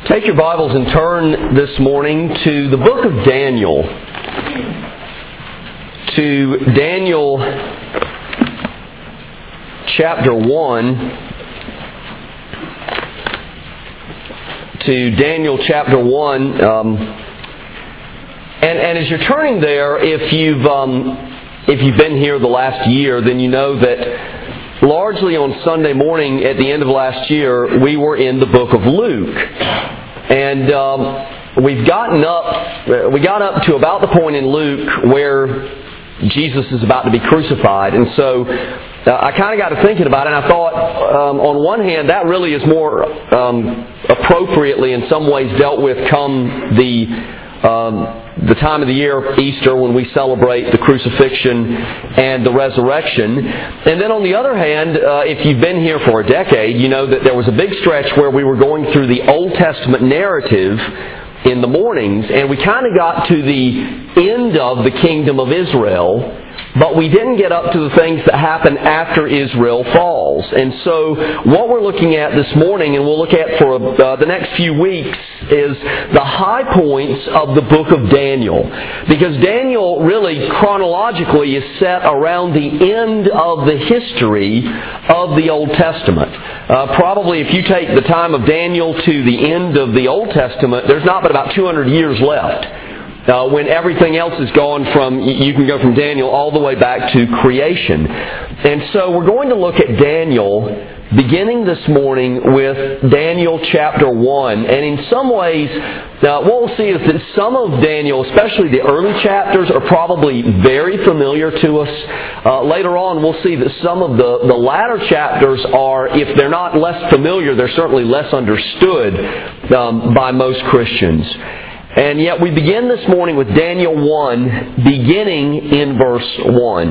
Take your Bibles and turn this morning to the book of Daniel. To Daniel chapter 1. To Daniel chapter 1. And as you're turning there, if you've been here the last year, then you know that largely on Sunday morning at the end of last year, we were in the book of Luke. And we got up to about the point in Luke where Jesus is about to be crucified. And so I kind of got to thinking about it, and I thought, on one hand, that really is more appropriately in some ways dealt with come the time of the year, Easter, when we celebrate the crucifixion and the resurrection. And then on the other hand, if you've been here for a decade, you know that there was a big stretch where we were going through the Old Testament narrative in the mornings, and we kind of got to the end of the kingdom of Israel, but we didn't get up to the things that happen after Israel falls. And so what we're looking at this morning, and we'll look at for the next few weeks, is the high points of the book of Daniel. Because Daniel really chronologically is set around the end of the history of the Old Testament. Probably if you take the time of Daniel to the end of the Old Testament, there's not but about 200 years left. When everything else is gone from, you can go from Daniel all the way back to creation. And so we're going to look at Daniel beginning this morning with Daniel chapter 1. And in some ways, what we'll see is that some of Daniel, especially the early chapters, are probably very familiar to us. Later on, we'll see that some of the latter chapters are, if they're not less familiar, they're certainly less understood by most Christians. And yet we begin this morning with Daniel 1, beginning in verse 1.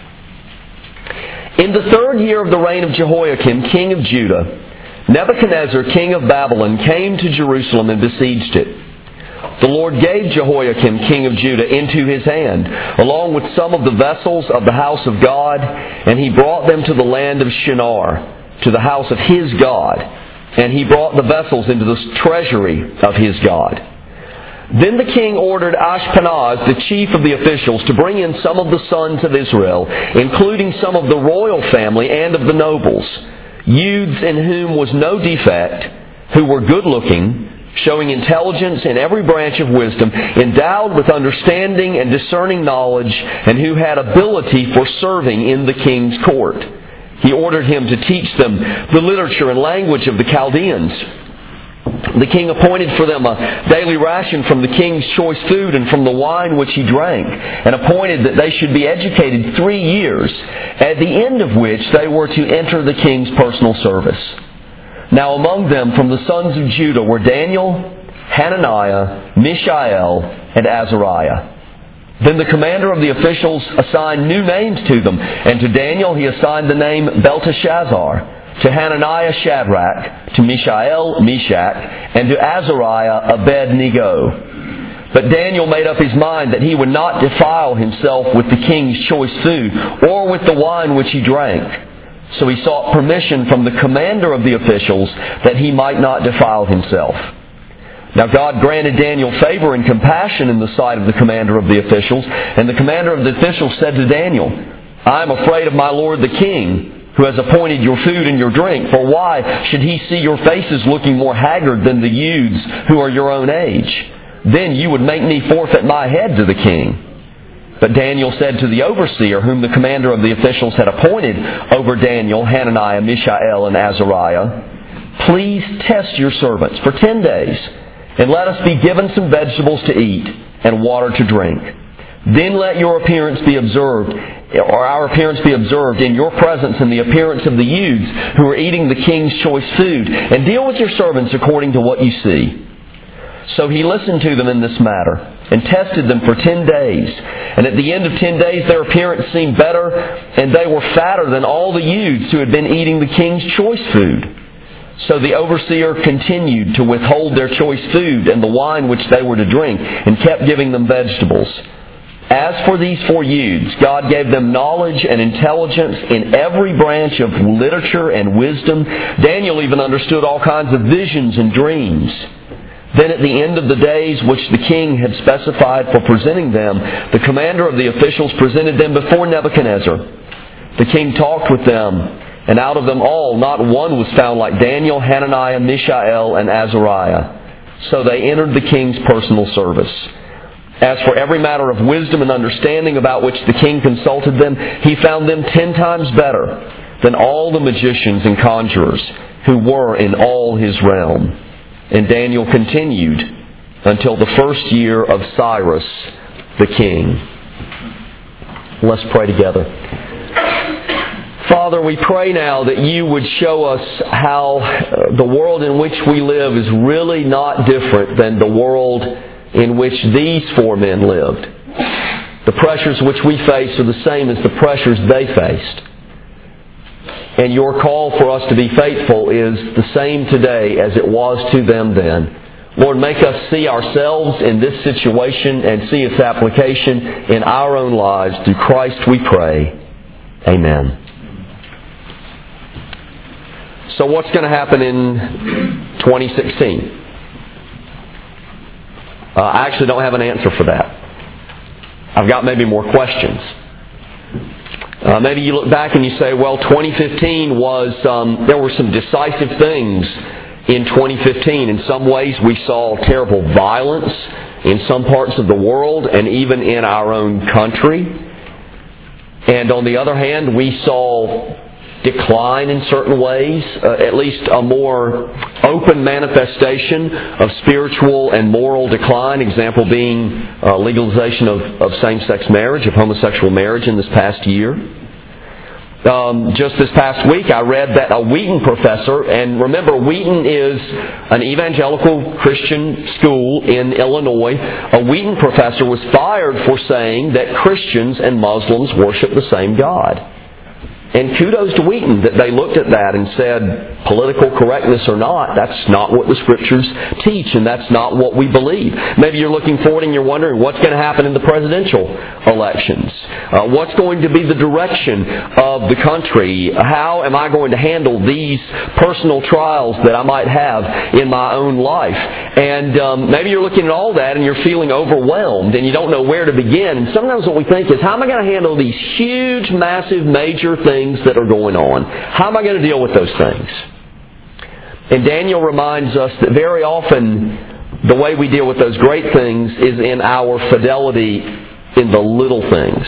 In the third year of the reign of Jehoiakim, king of Judah, Nebuchadnezzar, king of Babylon, came to Jerusalem and besieged it. The Lord gave Jehoiakim, king of Judah, into his hand, along with some of the vessels of the house of God, and he brought them to the land of Shinar, to the house of his God, and he brought the vessels into the treasury of his God. Then the king ordered Ashpenaz, the chief of the officials, to bring in some of the sons of Israel, including some of the royal family and of the nobles, youths in whom was no defect, who were good-looking, showing intelligence in every branch of wisdom, endowed with understanding and discerning knowledge, and who had ability for serving in the king's court. He ordered him to teach them the literature and language of the Chaldeans. The king appointed for them a daily ration from the king's choice food and from the wine which he drank, and appointed that they should be educated 3 years, at the end of which they were to enter the king's personal service. Now among them from the sons of Judah were Daniel, Hananiah, Mishael, and Azariah. Then the commander of the officials assigned new names to them, and to Daniel he assigned the name Belteshazzar, to Hananiah Shadrach, to Mishael Meshach, and to Azariah Abednego. But Daniel made up his mind that he would not defile himself with the king's choice food, or with the wine which he drank. So he sought permission from the commander of the officials that he might not defile himself. Now God granted Daniel favor and compassion in the sight of the commander of the officials, and the commander of the officials said to Daniel, I am afraid of my lord the king, who has appointed your food and your drink. For why should he see your faces looking more haggard than the youths who are your own age? Then you would make me forfeit my head to the king. But Daniel said to the overseer, whom the commander of the officials had appointed over Daniel, Hananiah, Mishael, and Azariah, please test your servants for 10 days, and let us be given some vegetables to eat and water to drink. Then let your appearance be observed, or our appearance be observed in your presence and the appearance of the youths who are eating the king's choice food, and deal with your servants according to what you see. So he listened to them in this matter, and tested them for 10 days. And at the end of 10 days their appearance seemed better, and they were fatter than all the youths who had been eating the king's choice food. So the overseer continued to withhold their choice food and the wine which they were to drink, and kept giving them vegetables. As for these 4 youths, God gave them knowledge and intelligence in every branch of literature and wisdom. Daniel even understood all kinds of visions and dreams. Then at the end of the days which the king had specified for presenting them, the commander of the officials presented them before Nebuchadnezzar. The king talked with them, and out of them all not one was found like Daniel, Hananiah, Mishael, and Azariah. So they entered the king's personal service. As for every matter of wisdom and understanding about which the king consulted them, he found them 10 times better than all the magicians and conjurers who were in all his realm. And Daniel continued until the first year of Cyrus the king. Let's pray together. Father, we pray now that you would show us how the world in which we live is really not different than the world in which these 4 men lived. The pressures which we face are the same as the pressures they faced. And your call for us to be faithful is the same today as it was to them then. Lord, make us see ourselves in this situation and see its application in our own lives. Through Christ we pray. Amen. So what's going to happen in 2016? I actually don't have an answer for that. I've got maybe more questions. Maybe you look back and you say, well, 2015 was, there were some decisive things in 2015. In some ways we saw terrible violence in some parts of the world and even in our own country. And on the other hand, we saw decline in certain ways, at least a more open manifestation of spiritual and moral decline, example being legalization of same-sex marriage, of homosexual marriage in this past year. Just this past week I read that a Wheaton professor, and remember Wheaton is an evangelical Christian school in Illinois, a Wheaton professor was fired for saying that Christians and Muslims worship the same God. And kudos to Wheaton that they looked at that and said, political correctness or not, that's not what the Scriptures teach, and that's not what we believe. Maybe you're looking forward and you're wondering what's going to happen in the presidential elections. What's going to be the direction of the country? How am I going to handle these personal trials that I might have in my own life? And maybe you're looking at all that and you're feeling overwhelmed and you don't know where to begin. And sometimes what we think is, how am I going to handle these huge, massive, major things that are going on? How am I going to deal with those things? And Daniel reminds us that very often the way we deal with those great things is in our fidelity in the little things.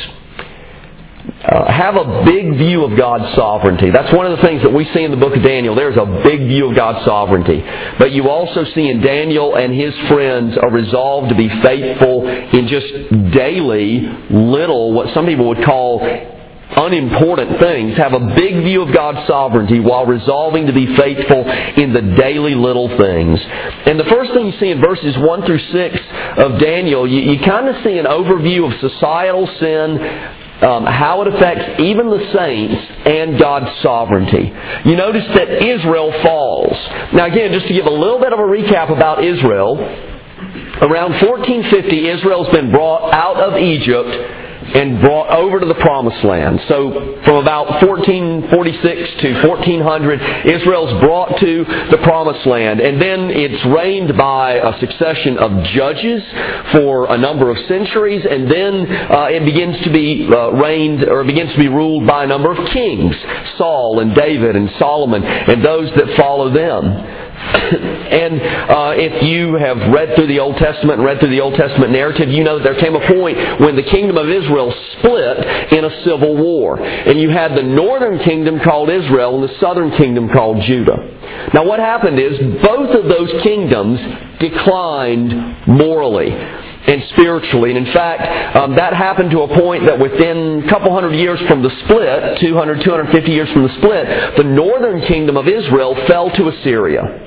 Have a big view of God's sovereignty. That's one of the things that we see in the book of Daniel. There's a big view of God's sovereignty. But you also see in Daniel and his friends a resolve to be faithful in just daily, little, what some people would call unimportant things. Have a big view of God's sovereignty while resolving to be faithful in the daily little things. And the first thing you see in verses 1 through 6 of Daniel, you kind of see an overview of societal sin, how it affects even the saints and God's sovereignty. You notice that Israel falls. Now again, just to give a little bit of a recap about Israel, around 1450 Israel's been brought out of Egypt and brought over to the Promised Land. So from about 1446 to 1400, Israel's brought to the Promised Land. And then it's reigned by a succession of judges for a number of centuries. And then it begins to be begins to be ruled by a number of kings, Saul and David and Solomon and those that follow them. And if you have read through the Old Testament and read through the Old Testament narrative, you know that there came a point when the kingdom of Israel split in a civil war. And you had the northern kingdom called Israel and the southern kingdom called Judah. Now what happened is both of those kingdoms declined morally and spiritually. And in fact, that happened to a point that within a couple hundred years from the split, 250 years from the split, the northern kingdom of Israel fell to Assyria.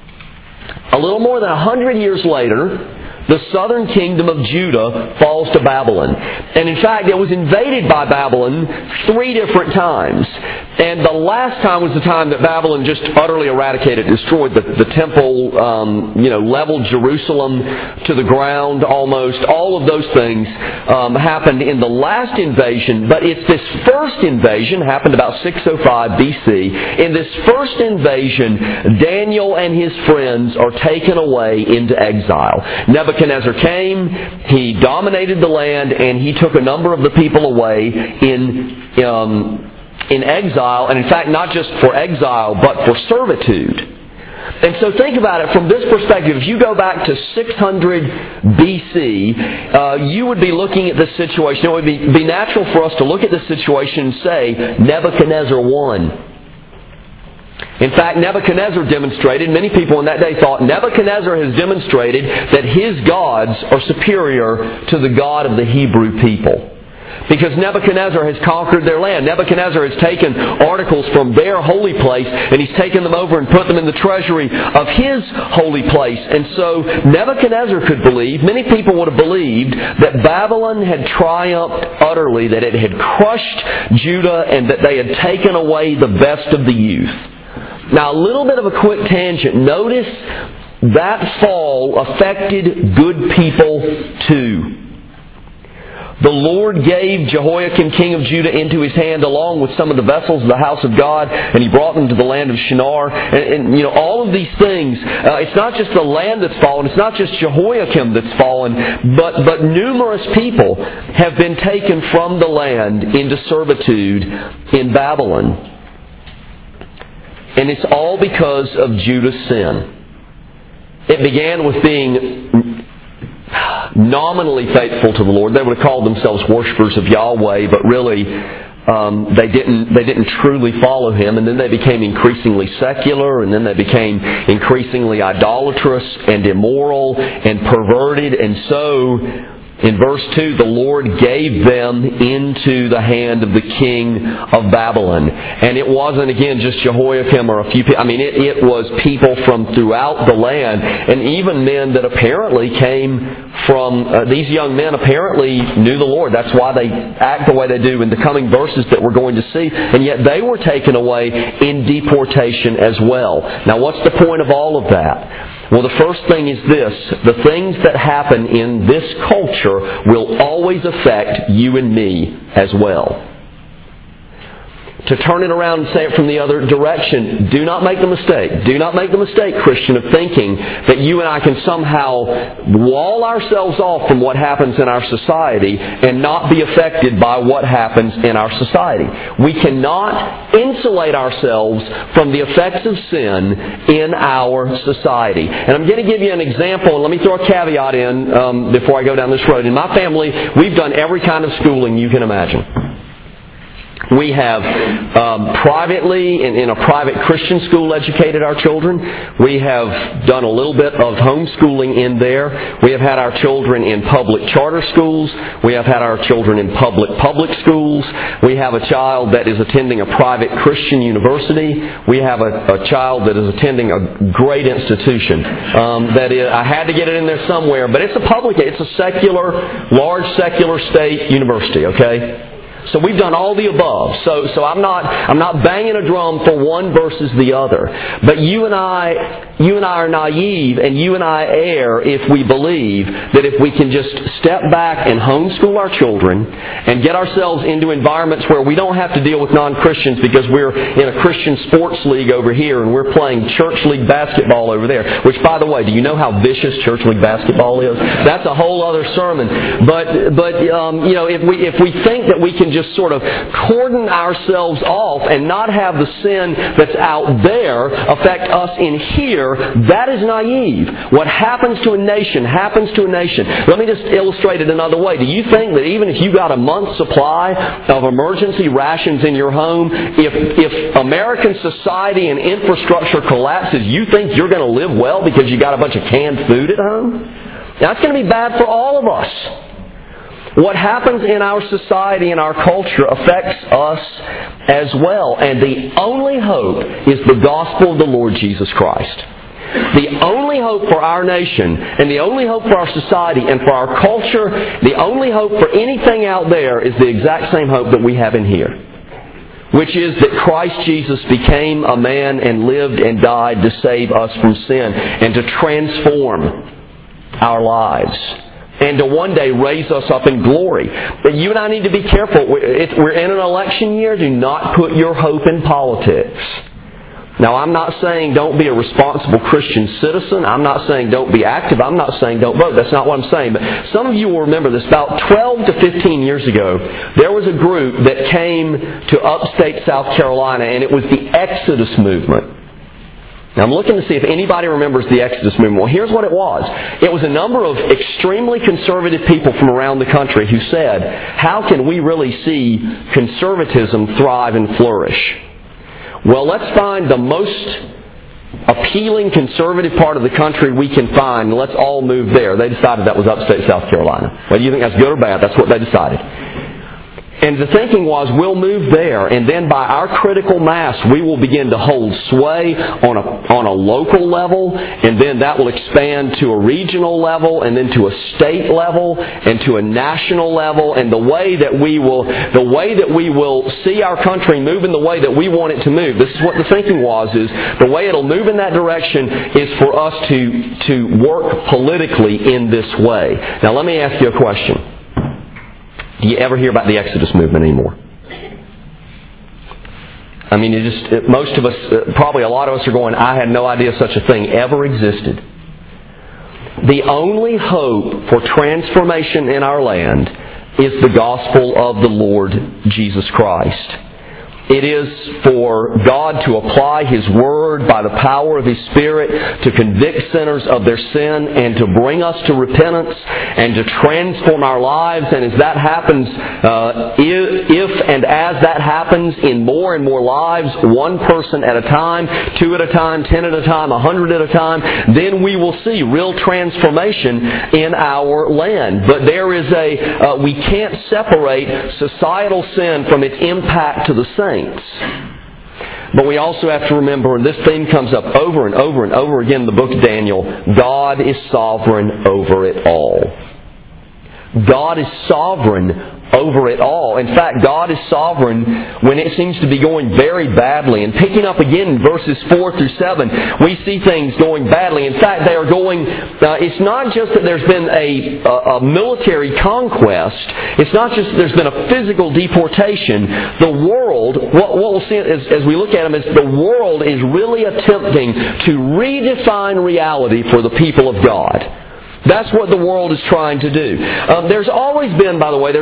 A little more than 100 years later, the southern kingdom of Judah falls to Babylon. And in fact, it was invaded by Babylon 3 different times. And the last time was the time that Babylon just utterly eradicated, destroyed the temple, leveled Jerusalem to the ground almost. All of those things happened in the last invasion, but it's this first invasion, happened about 605 BC. In this first invasion, Daniel and his friends are taken away into exile. Nebuchadnezzar came, he dominated the land, and he took a number of the people away in exile, and in fact not just for exile, but for servitude. And so think about it from this perspective. If you go back to 600 BC, you would be looking at this situation. It would be natural for us to look at this situation and say, Nebuchadnezzar won. In fact, Nebuchadnezzar demonstrated, many people in that day thought, Nebuchadnezzar has demonstrated that his gods are superior to the God of the Hebrew people. Because Nebuchadnezzar has conquered their land. Nebuchadnezzar has taken articles from their holy place and he's taken them over and put them in the treasury of his holy place. And so Nebuchadnezzar could believe, many people would have believed, that Babylon had triumphed utterly, that it had crushed Judah and that they had taken away the best of the youth. Now, a little bit of a quick tangent. Notice that fall affected good people too. The Lord gave Jehoiakim, king of Judah, into his hand along with some of the vessels of the house of God, and he brought them to the land of Shinar. And all of these things, it's not just the land that's fallen, it's not just Jehoiakim that's fallen, but numerous people have been taken from the land into servitude in Babylon. And it's all because of Judah's sin. It began with being nominally faithful to the Lord. They would have called themselves worshipers of Yahweh, but really they didn't truly follow Him. And then they became increasingly secular, and then they became increasingly idolatrous and immoral and perverted. And so, in verse 2, the Lord gave them into the hand of the king of Babylon. And it wasn't, again, just Jehoiakim or a few people. I mean, it was people from throughout the land, and even men that apparently came from, these young men apparently knew the Lord. That's why they act the way they do in the coming verses that we're going to see. And yet they were taken away in deportation as well. Now, what's the point of all of that? Well, the first thing is this. The things that happen in this culture will always affect you and me as well. To turn it around and say it from the other direction, do not make the mistake, Christian, of thinking that you and I can somehow wall ourselves off from what happens in our society and not be affected by what happens in our society. We cannot insulate ourselves from the effects of sin in our society. And I'm going to give you an example, and let me throw a caveat in before I go down this road. In my family, we've done every kind of schooling you can imagine. We have privately, in a private Christian school, educated our children. We have done a little bit of homeschooling in there. We have had our children in public charter schools. We have had our children in public schools. We have a child that is attending a private Christian university. We have a child that is attending a great institution. That is, I had to get it in there somewhere, but it's a secular, large secular state university, okay? So we've done all the above. So I'm not banging a drum for one versus the other. But you and I are naive, and you and I err if we believe that if we can just step back and homeschool our children and get ourselves into environments where we don't have to deal with non-Christians because we're in a Christian sports league over here and we're playing church league basketball over there. Which, by the way, do you know how vicious church league basketball is? That's a whole other sermon. But if we think that we can just sort of cordon ourselves off and not have the sin that's out there affect us in here, that is naive. What happens to a nation happens to a nation. Let me just illustrate it another way. Do you think that even if you got a month's supply of emergency rations in your home, if American society and infrastructure collapses, you think you're going to live well because you got a bunch of canned food at home? That's going to be bad for all of us. What happens in our society and our culture affects us as well. And the only hope is the gospel of the Lord Jesus Christ. The only hope for our nation, and the only hope for our society and for our culture, the only hope for anything out there is the exact same hope that we have in here. which is that Christ Jesus became a man and lived and died to save us from sin and to transform our lives and to one day raise us up in glory. But you and I need to be careful. We're in an election year. Do not put your hope in politics. Now, I'm not saying don't be a responsible Christian citizen. I'm not saying don't be active. I'm not saying don't vote. That's not what I'm saying. But some of you will remember this. About 12 to 15 years ago, there was a group that came to upstate South Carolina, and it was the Exodus movement. Now, I'm looking to see if anybody remembers the Exodus movement. Well, here's what it was. It was a number of extremely conservative people from around the country who said, how can we really see conservatism thrive and flourish? Well, let's find the most appealing conservative part of the country we can find, and let's all move there. They decided that was upstate South Carolina. Whether you think that's good or bad, that's what they decided. And the thinking was, we'll move there, and then by our critical mass, we will begin to hold sway on a local level, and then that will expand to a regional level, and then to a state level, and to a national level. And the way that we will see our country move in the way that we want it to move. This is what the thinking was: is the way it'll move in that direction is for us to work politically in this way. Now, let me ask you a question. Do you ever hear about the Exodus movement anymore? I mean, most of us, probably a lot of us are going, I had no idea such a thing ever existed. The only hope for transformation in our land is the gospel of the Lord Jesus Christ. It is for God to apply His Word by the power of His Spirit to convict sinners of their sin and to bring us to repentance and to transform our lives. And as that happens, if and as that happens in more and more lives, one person at a time, 2 at a time, 10 at a time, 100 at a time, then we will see real transformation in our land. But there is we can't separate societal sin from its impact to the saints. But we also have to remember, and this theme comes up over and over and over again in the book of Daniel, God is sovereign over it all. God is sovereign over it all. In fact, God is sovereign when it seems to be going very badly. And picking up again in verses 4 through 7, we see things going badly. In fact, they are going, it's not just that there's been a military conquest. It's not just that there's been a physical deportation. The world, what we'll see as we look at them, is the world is really attempting to redefine reality for the people of God. That's what the world is trying to do. There's always been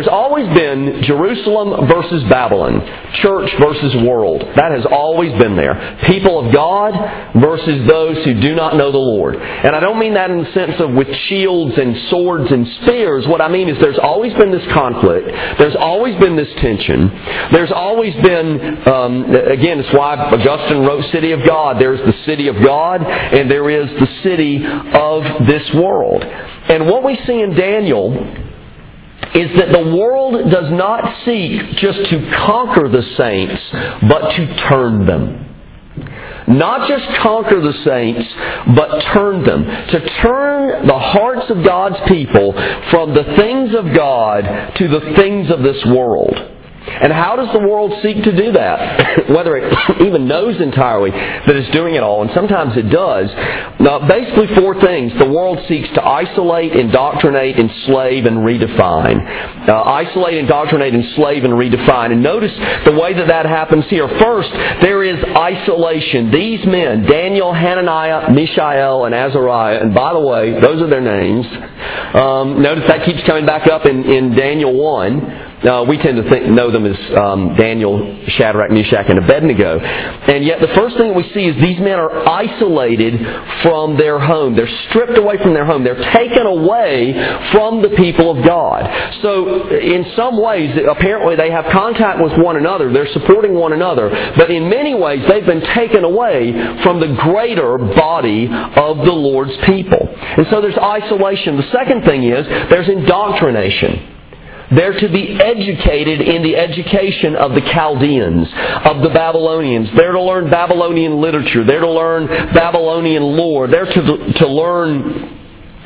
Jerusalem versus Babylon, church versus world. That has always been there. People of God versus those who do not know the Lord. And I don't mean that in the sense of with shields and swords and spears. What I mean is there's always been this conflict. There's always been this tension. There's always been, again, it's why Augustine wrote City of God. There's the city of God, and there is the city of this world. And what we see in Daniel is that the world does not seek just to conquer the saints, but to turn them. Not just conquer the saints, but turn them. To turn the hearts of God's people from the things of God to the things of this world. And how does the world seek to do that? Whether it even knows entirely that it's doing it all, and sometimes it does. Basically 4 things. The world seeks to isolate, indoctrinate, enslave, and redefine. Isolate, indoctrinate, enslave, and redefine. And notice the way that happens here. First, there is isolation. These men, Daniel, Hananiah, Mishael, and Azariah, and by the way, those are their names. Notice that keeps coming back up in Daniel 1. We tend to know them as Daniel, Shadrach, Meshach, and Abednego. And yet the first thing we see is these men are isolated from their home. They're stripped away from their home. They're taken away from the people of God. So in some ways, apparently they have contact with one another. They're supporting one another. But in many ways, they've been taken away from the greater body of the Lord's people. And so there's isolation. The second thing is there's indoctrination. They're to be educated in the education of the Chaldeans, of the Babylonians. They're to learn Babylonian literature. They're to learn Babylonian lore. They're to learn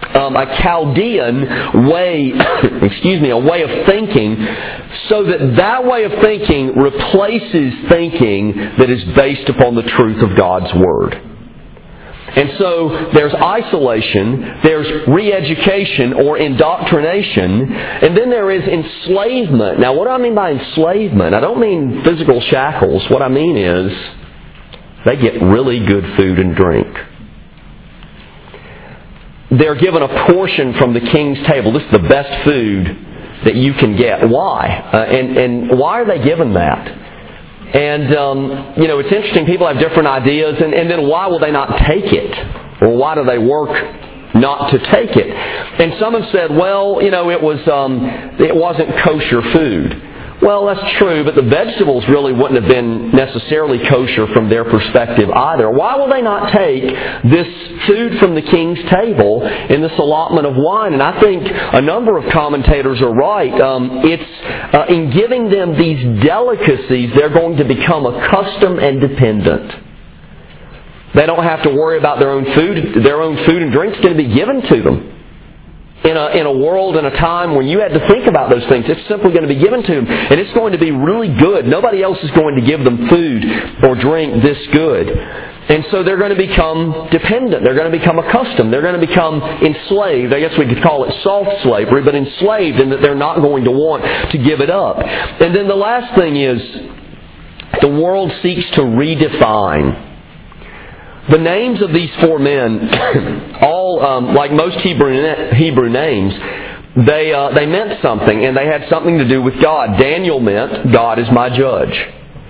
Chaldean way, a way of thinking, so that way of thinking replaces thinking that is based upon the truth of God's Word. And so there's isolation, there's re-education or indoctrination, and then there is enslavement. Now, what do I mean by enslavement? I don't mean physical shackles. What I mean is they get really good food and drink. They're given a portion from the king's table. This is the best food that you can get. Why? And why are they given that? And, it's interesting. People have different ideas. And then why will they not take it? Or why do they work not to take it? And some have said, well, it wasn't kosher food. Well, that's true, but the vegetables really wouldn't have been necessarily kosher from their perspective either. Why will they not take this food from the king's table in this allotment of wine? And I think a number of commentators are right. It's in giving them these delicacies, they're going to become accustomed and dependent. They don't have to worry about their own food. Their own food and drink is going to be given to them. In a world and a time when you had to think about those things, it's simply going to be given to them. And it's going to be really good. Nobody else is going to give them food or drink this good. And so they're going to become dependent. They're going to become accustomed. They're going to become enslaved. I guess we could call it soft slavery, but enslaved in that they're not going to want to give it up. And then the last thing is the world seeks to redefine. The names of these four men, all like most Hebrew names, they meant something, and they had something to do with God. Daniel meant, God is my judge.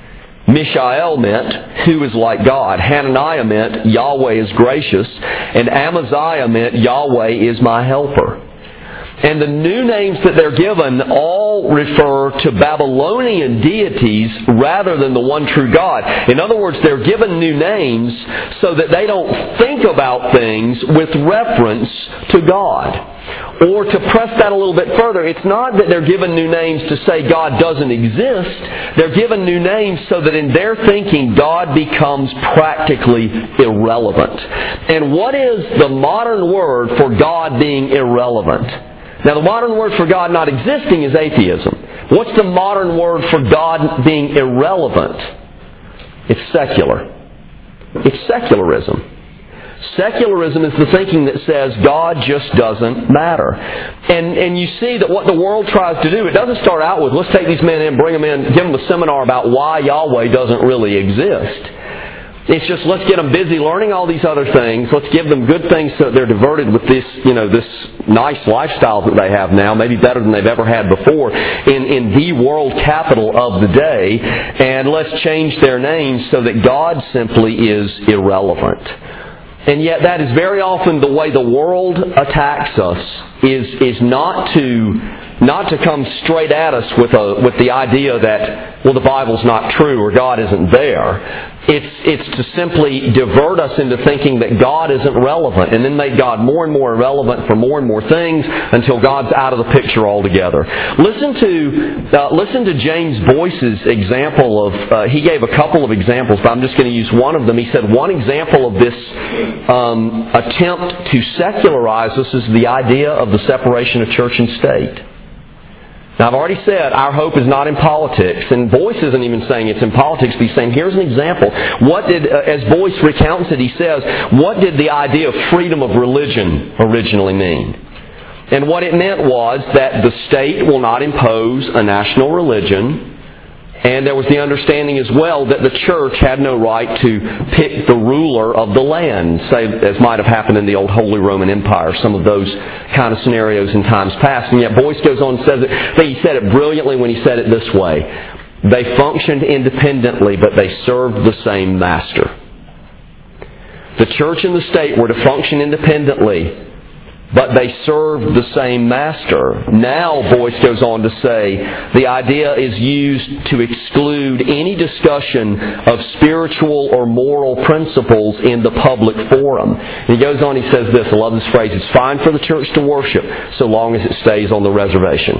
Mishael meant, who is like God. Hananiah meant, Yahweh is gracious. And Amaziah meant, Yahweh is my helper. And the new names that they're given all refer to Babylonian deities rather than the one true God. In other words, they're given new names so that they don't think about things with reference to God. Or to press that a little bit further, it's not that they're given new names to say God doesn't exist. They're given new names so that in their thinking, God becomes practically irrelevant. And what is the modern word for God being irrelevant? Now, the modern word for God not existing is atheism. What's the modern word for God being irrelevant? It's secular. It's secularism. Secularism is the thinking that says God just doesn't matter. And you see that what the world tries to do, it doesn't start out with, let's take these men in, bring them in, give them a seminar about why Yahweh doesn't really exist. It's just, let's get them busy learning all these other things. Let's give them good things so that they're diverted with this, this nice lifestyle that they have now, maybe better than they've ever had before, in the world capital of the day. And let's change their names so that God simply is irrelevant. And yet that is very often the way the world attacks us, is not to come straight at us with the idea that, well, the Bible's not true or God isn't there. It's to simply divert us into thinking that God isn't relevant, and then make God more and more irrelevant for more and more things until God's out of the picture altogether. Listen to James Boyce's example of, he gave a couple of examples, but I'm just going to use one of them. He said one example of this attempt to secularize us is the idea of the separation of church and state. Now, I've already said our hope is not in politics, and Boyce isn't even saying it's in politics, but he's saying, here's an example. What did, as Boyce recounts it, he says, what did the idea of freedom of religion originally mean? And what it meant was that the state will not impose a national religion, and there was the understanding as well that the church had no right to pick the ruler of the land, say, as might have happened in the old Holy Roman Empire, some of those kind of scenarios in times past. And yet Boyce goes on and says it, I think he said it brilliantly when he said it this way. They functioned independently, but they served the same master. The church and the state were to function independently, but they served the same master. Now, Boyce goes on to say, the idea is used to exclude any discussion of spiritual or moral principles in the public forum. And he goes on, he says this, I love this phrase, it's fine for the church to worship so long as it stays on the reservation.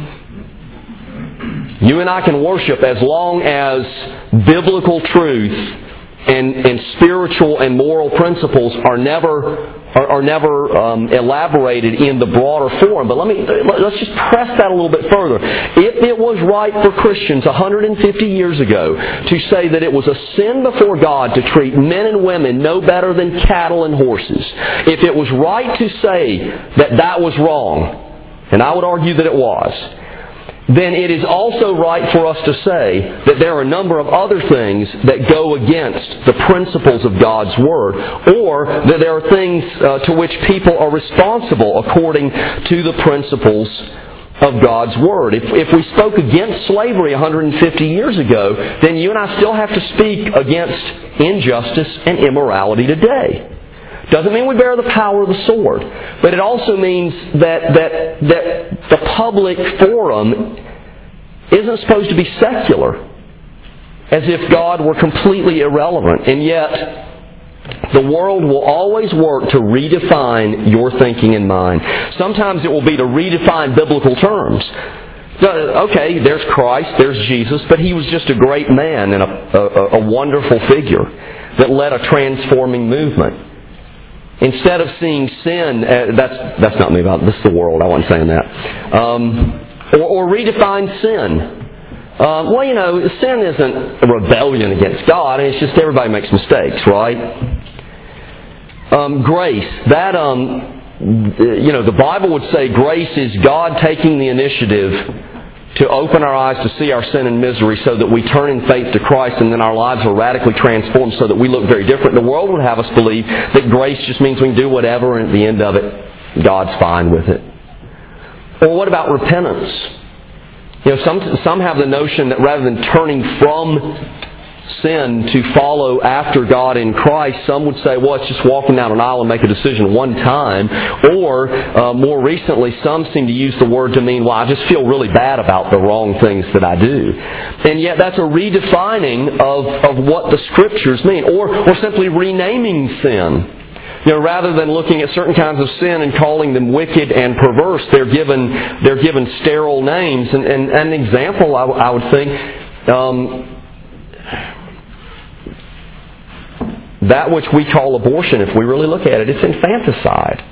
You and I can worship as long as biblical truth and spiritual and moral principles are never are never elaborated in the broader form. But let's just press that a little bit further. If it was right for Christians 150 years ago to say that it was a sin before God to treat men and women no better than cattle and horses, if it was right to say that that was wrong, and I would argue that it was, then it is also right for us to say that there are a number of other things that go against the principles of God's Word, or that there are things to which people are responsible according to the principles of God's Word. If we spoke against slavery 150 years ago, then you and I still have to speak against injustice and immorality today. Doesn't mean we bear the power of the sword, but it also means that the public forum isn't supposed to be secular, as if God were completely irrelevant. And yet, the world will always work to redefine your thinking and mine. Sometimes it will be to redefine biblical terms. Okay, there's Christ, there's Jesus, but He was just a great man and a wonderful figure that led a transforming movement. Instead of seeing sin, that's not me, this is the world, I wasn't saying that. Or redefine sin. Sin isn't a rebellion against God, it's just everybody makes mistakes, right? Grace, the Bible would say grace is God taking the initiative to open our eyes to see our sin and misery so that we turn in faith to Christ, and then our lives are radically transformed so that we look very different. The world would have us believe that grace just means we can do whatever, and at the end of it, God's fine with it. Or what about repentance? Some have the notion that rather than turning from sin to follow after God in Christ, some would say, well, it's just walking down an aisle and make a decision one time. Or, more recently, some seem to use the word to mean, well, I just feel really bad about the wrong things that I do. And yet that's a redefining of what the Scriptures mean. Or simply renaming sin. Rather than looking at certain kinds of sin and calling them wicked and perverse, they're given sterile names. And an example, I would think, that which we call abortion, if we really look at it, it's infanticide.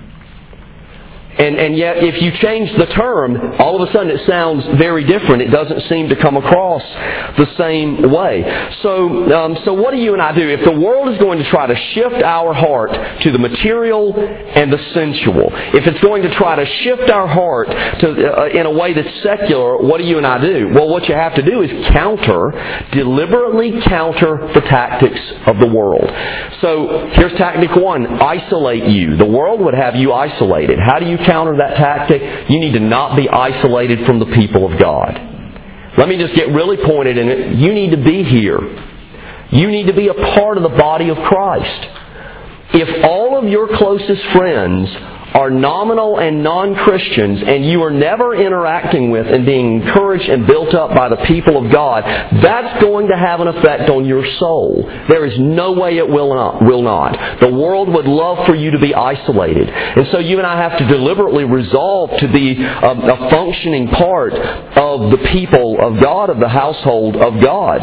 And yet, if you change the term, all of a sudden it sounds very different. It doesn't seem to come across the same way. So what do you and I do? If the world is going to try to shift our heart to the material and the sensual, if it's going to try to shift our heart to in a way that's secular, what do you and I do? Well, what you have to do is deliberately counter the tactics of the world. So here's tactic one: isolate you. The world would have you isolated. How do you counter that tactic? You need to not be isolated from the people of God. Let me just get really pointed in it. You need to be here. You need to be a part of the body of Christ. If all of your closest friends are nominal and non-Christians, and you are never interacting with and being encouraged and built up by the people of God, that's going to have an effect on your soul. There is no way it will not. The world would love for you to be isolated. And so you and I have to deliberately resolve to be a functioning part of the people of God, of the household of God.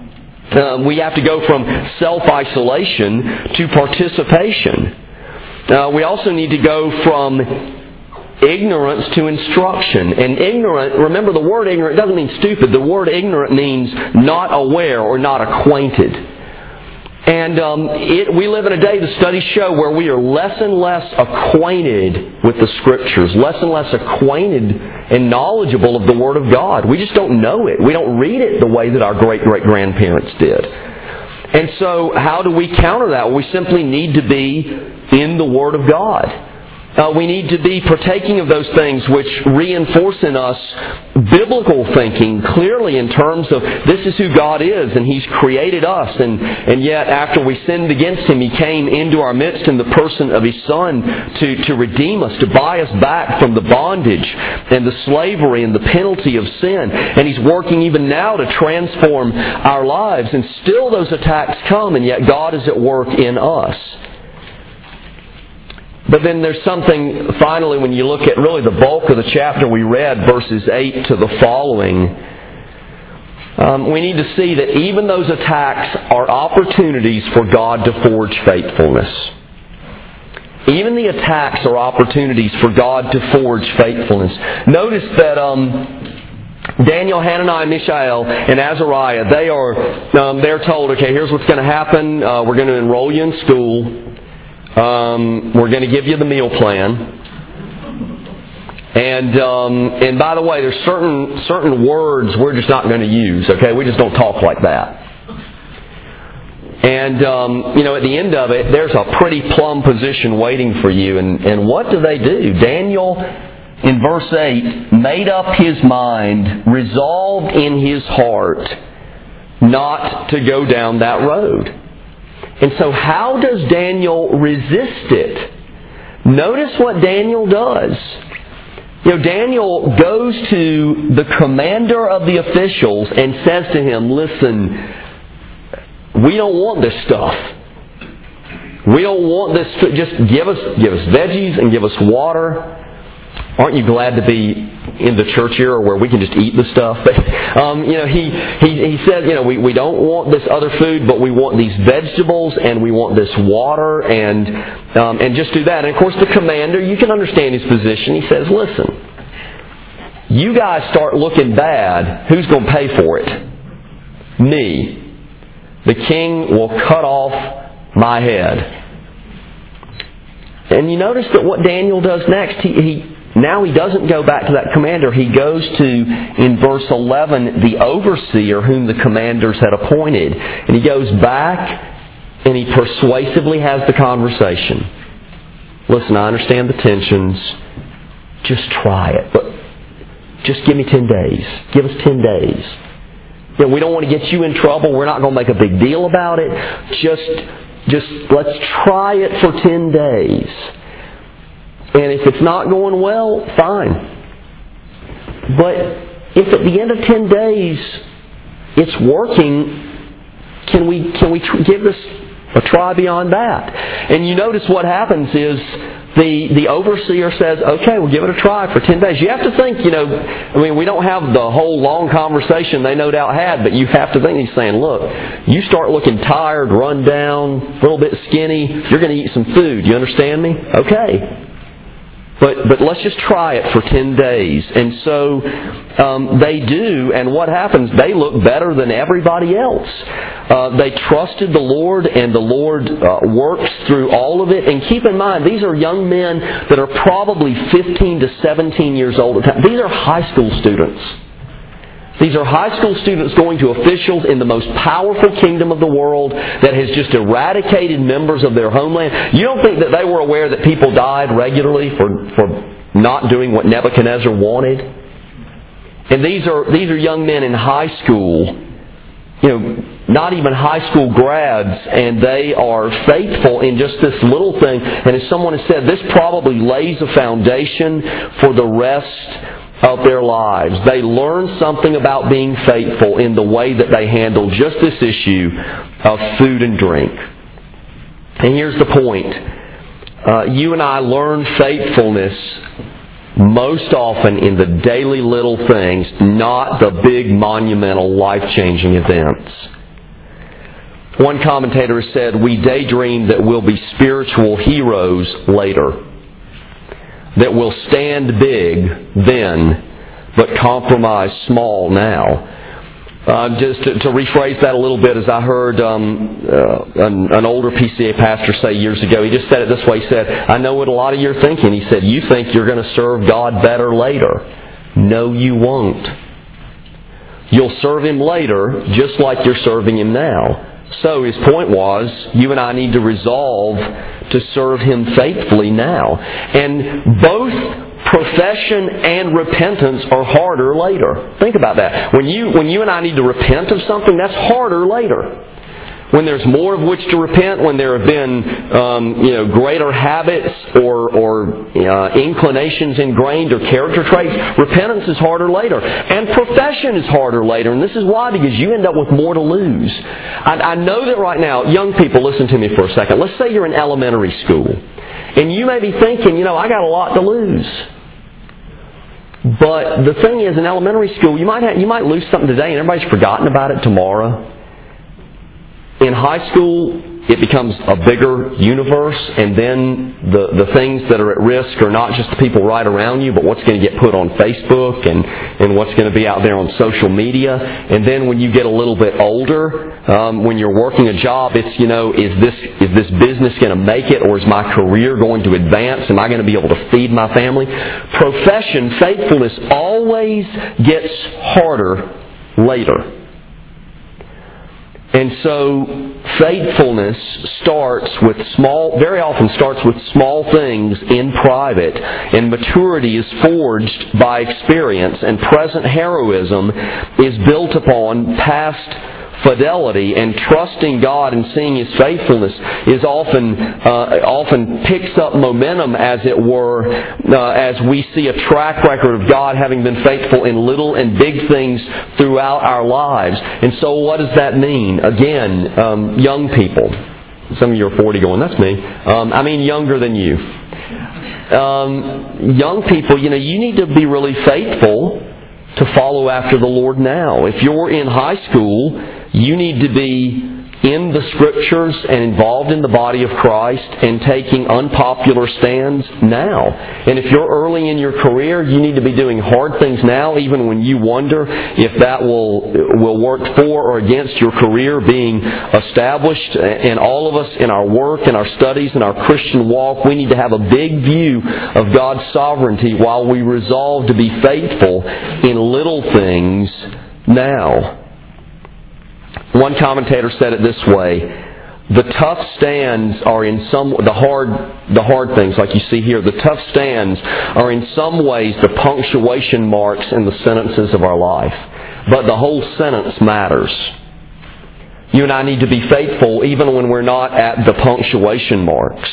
We have to go from self-isolation to participation. We also need to go from ignorance to instruction. And ignorant, remember the word ignorant doesn't mean stupid. The word ignorant means not aware or not acquainted. And we live in a day, the studies show, where we are less and less acquainted with the Scriptures, less and less acquainted and knowledgeable of the Word of God. We just don't know it. We don't read it the way that our great-great-grandparents did. And so how do we counter that? Well, we simply need to be in the Word of God. We need to be partaking of those things which reinforce in us biblical thinking clearly in terms of this is who God is, and He's created us, and yet after we sinned against Him, He came into our midst in the person of His Son to redeem us, to buy us back from the bondage and the slavery and the penalty of sin. And He's working even now to transform our lives, and still those attacks come, and yet God is at work in us. But then there's something, finally, when you look at really the bulk of the chapter we read, verses 8 to the following, we need to see that even those attacks are opportunities for God to forge faithfulness. Even the attacks are opportunities for God to forge faithfulness. Notice that Daniel, Hananiah, Mishael, and Azariah, they're told, okay, here's what's going to happen. We're going to enroll you in school. We're going to give you the meal plan. And by the way, there's certain words we're just not going to use. Okay, we just don't talk like that. And at the end of it, there's a pretty plum position waiting for you. And what do? Daniel, in verse 8, made up his mind, resolved in his heart not to go down that road. And so how does Daniel resist it? Notice what Daniel does. Daniel goes to the commander of the officials and says to him, listen, we don't want this stuff. We don't want this. Just give us veggies and give us water. Aren't you glad to be in the church era where we can just eat the stuff? But he said, we don't want this other food, but we want these vegetables and we want this water and just do that. And of course, the commander, you can understand his position. He says, listen, you guys start looking bad. Who's going to pay for it? Me. The king will cut off my head. And you notice that what Daniel does next, now he doesn't go back to that commander. He goes to, in verse 11, the overseer whom the commanders had appointed. And he goes back and he persuasively has the conversation. Listen, I understand the tensions. Just try it. But just give me 10 days. Give us 10 days. We don't want to get you in trouble. We're not going to make a big deal about it. Just let's try it for 10 days. And if it's not going well, fine. But if at the end of 10 days it's working, can we give this a try beyond that? And you notice what happens is the overseer says, okay, we'll give it a try for 10 days. You have to think, we don't have the whole long conversation they no doubt had, but you have to think he's saying, look, you start looking tired, run down, a little bit skinny, you're going to eat some food. You understand me? Okay. But let's just try it for 10 days. And so they do, and what happens? They look better than everybody else. They trusted the Lord, and the Lord works through all of it. And keep in mind, these are young men that are probably 15 to 17 years old at the time. These are high school students. These are high school students going to officials in the most powerful kingdom of the world that has just eradicated members of their homeland. You don't think that they were aware that people died regularly for not doing what Nebuchadnezzar wanted? And these are young men in high school, not even high school grads, and they are faithful in just this little thing. And as someone has said, this probably lays a foundation for the rest of their lives. They learn something about being faithful in the way that they handle just this issue of food and drink. And here's the point. You and I learn faithfulness most often in the daily little things, not the big monumental life-changing events. One commentator said, we daydream that we'll be spiritual heroes later, that will stand big then, but compromise small now. Just to rephrase that a little bit, as I heard an older PCA pastor say years ago, he just said it this way. He said, I know what a lot of you are thinking. He said, you think you're going to serve God better later. No, you won't. You'll serve Him later just like you're serving Him now. So his point was, you and I need to resolve to serve Him faithfully now. And both profession and repentance are harder later. Think about that. When you and I need to repent of something, that's harder later. When there's more of which to repent, when there have been greater habits or inclinations ingrained or character traits, repentance is harder later. And profession is harder later. And this is why, because you end up with more to lose. I know that right now, young people, listen to me for a second. Let's say you're in elementary school. And you may be thinking, I got a lot to lose. But the thing is, in elementary school, you might lose something today and everybody's forgotten about it tomorrow. In high school, it becomes a bigger universe, and then the things that are at risk are not just the people right around you, but what's going to get put on Facebook and what's going to be out there on social media. And then when you get a little bit older, when you're working a job, it's, is this business going to make it, or is my career going to advance? Am I going to be able to feed my family? Profession, faithfulness always gets harder later. And so faithfulness very often starts with small things in private, and maturity is forged by experience, and present heroism is built upon past fidelity, and trusting God and seeing His faithfulness is often picks up momentum, as it were, as we see a track record of God having been faithful in little and big things throughout our lives. And so what does that mean? Again, young people. Some of you are 40 going, that's me. I mean younger than you. Young people, you need to be really faithful to follow after the Lord now. If you're in high school, you need to be in the Scriptures and involved in the body of Christ and taking unpopular stands now. And if you're early in your career, you need to be doing hard things now, even when you wonder if that will work for or against your career being established. And all of us in our work and our studies and our Christian walk, we need to have a big view of God's sovereignty while we resolve to be faithful in little things now. One commentator said it this way: the tough stands are in the hard things, like you see here, the tough stands are in some ways the punctuation marks in the sentences of our life. But the whole sentence matters. You and I need to be faithful even when we're not at the punctuation marks.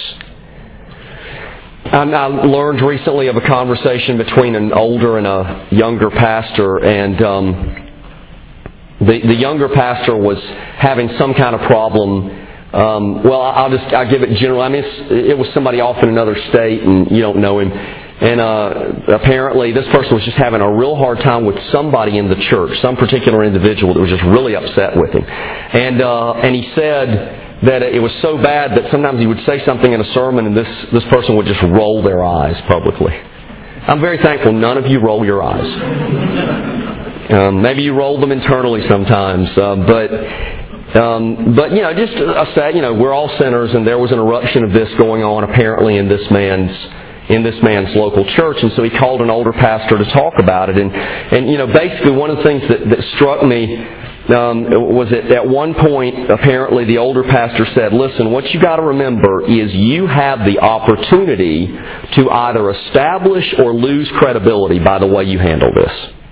I learned recently of a conversation between an older and a younger pastor, and the younger pastor was having some kind of problem. I'll give it general. I mean, it was somebody off in another state, and you don't know him. And apparently this person was just having a real hard time with somebody in the church, some particular individual that was just really upset with him. And he said that it was so bad that sometimes he would say something in a sermon, and this person would just roll their eyes publicly. I'm very thankful none of you roll your eyes. Maybe you roll them internally sometimes, but just say, we're all sinners, and there was an eruption of this going on apparently in this man's local church, and so he called an older pastor to talk about it, and basically one of the things that struck me was that at one point apparently the older pastor said, "Listen, what you got to remember is you have the opportunity to either establish or lose credibility by the way you handle this."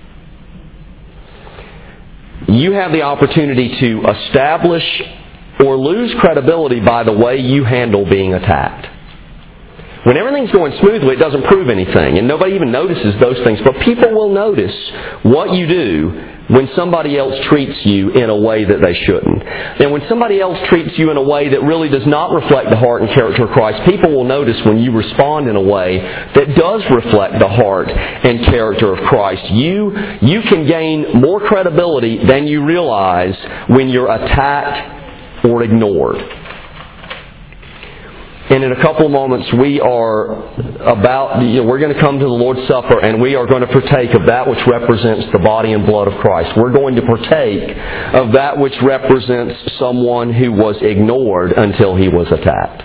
You have the opportunity to establish or lose credibility by the way you handle being attacked. When everything's going smoothly, it doesn't prove anything, and nobody even notices those things. But people will notice what you do when somebody else treats you in a way that they shouldn't. And when somebody else treats you in a way that really does not reflect the heart and character of Christ, people will notice when you respond in a way that does reflect the heart and character of Christ. You can gain more credibility than you realize when you're attacked or ignored. And in a couple of moments, we're going to come to the Lord's Supper, and we are going to partake of that which represents the body and blood of Christ. We're going to partake of that which represents someone who was ignored until he was attacked.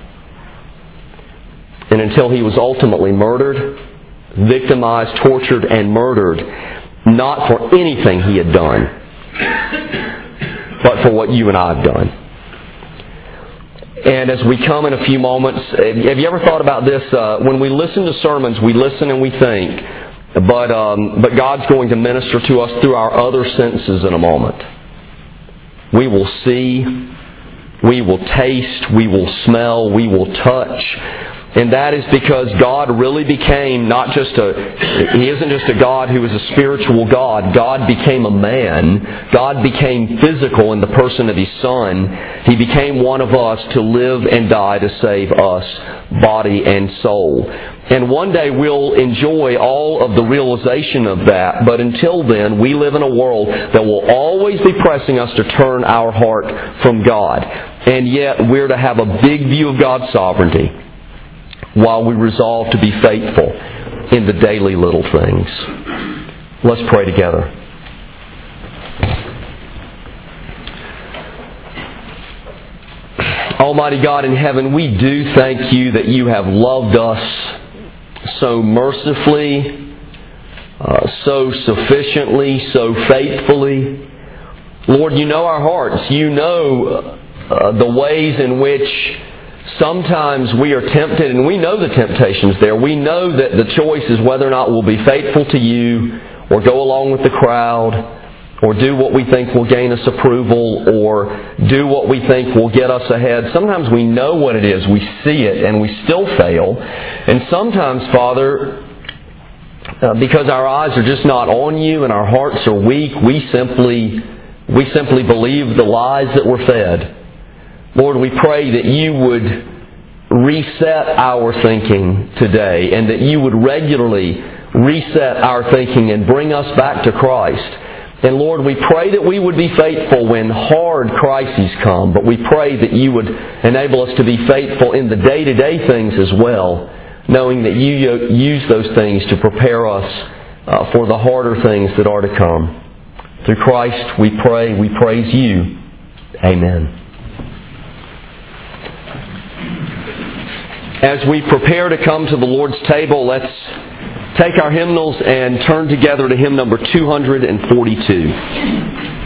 And until he was ultimately murdered, victimized, tortured, and murdered, not for anything he had done, but for what you and I have done. And as we come in a few moments, have you ever thought about this? When we listen to sermons, we listen and we think, but God's going to minister to us through our other senses in a moment. We will see, we will taste, we will smell, we will touch. And that is because God really became He isn't just a God who is a spiritual God. God became a man. God became physical in the person of His Son. He became one of us to live and die to save us, body and soul. And one day we'll enjoy all of the realization of that. But until then, we live in a world that will always be pressing us to turn our heart from God. and yet we're to have a big view of God's sovereignty while we resolve to be faithful in the daily little things. Let's pray together. Almighty God in heaven, we do thank You that You have loved us so mercifully, so sufficiently, so faithfully. Lord, You know our hearts. You know the ways in which sometimes we are tempted, and we know the temptations there. We know that the choice is whether or not we'll be faithful to You, or go along with the crowd, or do what we think will gain us approval, or do what we think will get us ahead. Sometimes we know what it is. We see it, and we still fail. And sometimes, Father, because our eyes are just not on You and our hearts are weak, we simply believe the lies that we're fed. Lord, we pray that You would reset our thinking today, and that You would regularly reset our thinking and bring us back to Christ. And Lord, we pray that we would be faithful when hard crises come, but we pray that You would enable us to be faithful in the day-to-day things as well, knowing that You use those things to prepare us for the harder things that are to come. Through Christ we pray, we praise You. Amen. As we prepare to come to the Lord's table, let's take our hymnals and turn together to hymn number 242.